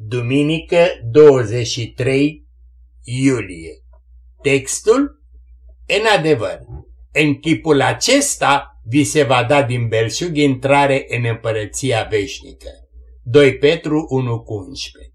Duminică 23 iulie. Textul: în adevăr, în chipul acesta vi se va da din belșug intrare în împărăția veșnică. 2 Petru 1,11.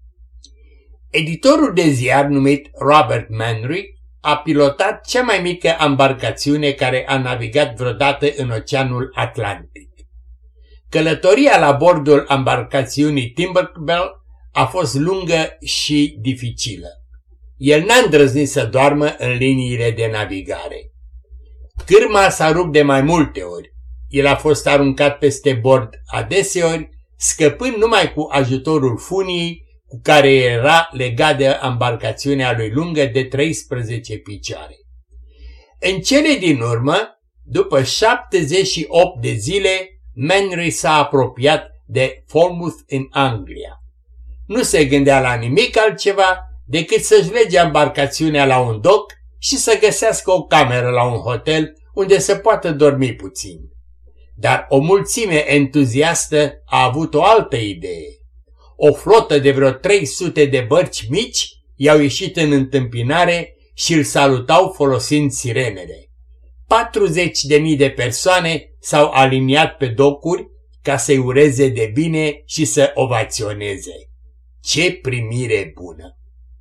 Editorul de ziar numit Robert Manry a pilotat cea mai mică ambarcațiune care a navigat vreodată în Oceanul Atlantic. Călătoria la bordul ambarcațiunii Timberbell a fost lungă și dificilă. El n-a îndrăznit să doarmă în liniile de navigare. Cârma s-a rupt de mai multe ori. El a fost aruncat peste bord adeseori, scăpând numai cu ajutorul funiei cu care era legat de ambarcațiunea lui lungă de 13 picioare. În cele din urmă, după 78 de zile, Manry s-a apropiat de Falmouth în Anglia. Nu se gândea la nimic altceva decât să-și lege ambarcațiunea la un doc și să găsească o cameră la un hotel unde să poată dormi puțin. Dar o mulțime entuziastă a avut o altă idee. O flotă de vreo 300 de bărci mici i-au ieșit în întâmpinare și îl salutau folosind sirenele. 40.000 de persoane s-au aliniat pe docuri ca să-i ureze de bine și să ovaționeze. Ce primire bună!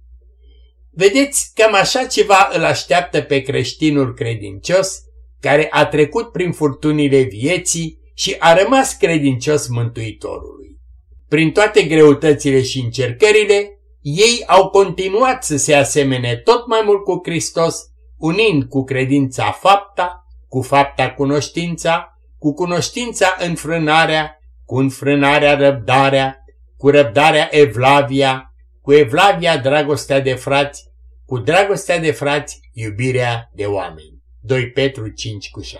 Vedeți, cam așa ceva îl așteaptă pe creștinul credincios care a trecut prin furtunile vieții și a rămas credincios Mântuitorului. Prin toate greutățile și încercările, ei au continuat să se asemene tot mai mult cu Hristos, unind cu credința fapta, cu fapta cunoștința, cu cunoștința înfrânarea, cu înfrânarea răbdarea, cu răbdarea evlavia, cu evlavia dragostea de frați, cu dragostea de frați iubirea de oameni. 2 Petru 5,7.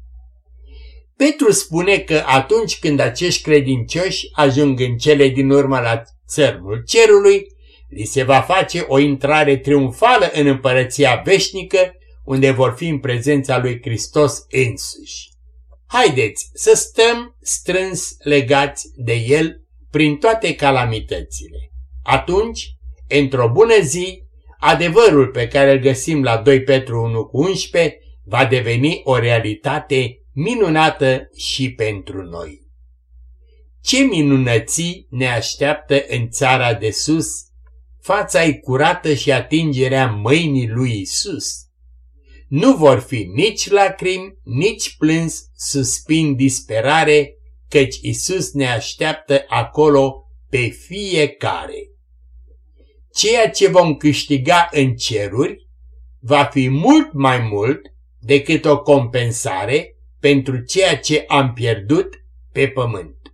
Petru spune că atunci când acești credincioși ajung în cele din urmă la țărmul cerului, li se va face o intrare triumfală în împărăția veșnică, unde vor fi în prezența lui Hristos însuși. Haideți să stăm strâns legați de El prin toate calamitățile. Atunci, într-o bună zi, adevărul pe care îl găsim la 2 Petru 1,11 va deveni o realitate minunată și pentru noi. Ce minunății ne așteaptă în țara de sus, fața-i curată și atingerea mâinii lui Isus. Nu vor fi nici lacrimi, nici plâns, suspin, disperare, căci Isus ne așteaptă acolo pe fiecare. Ceea ce vom câștiga în ceruri va fi mult mai mult decât o compensare pentru ceea ce am pierdut pe pământ.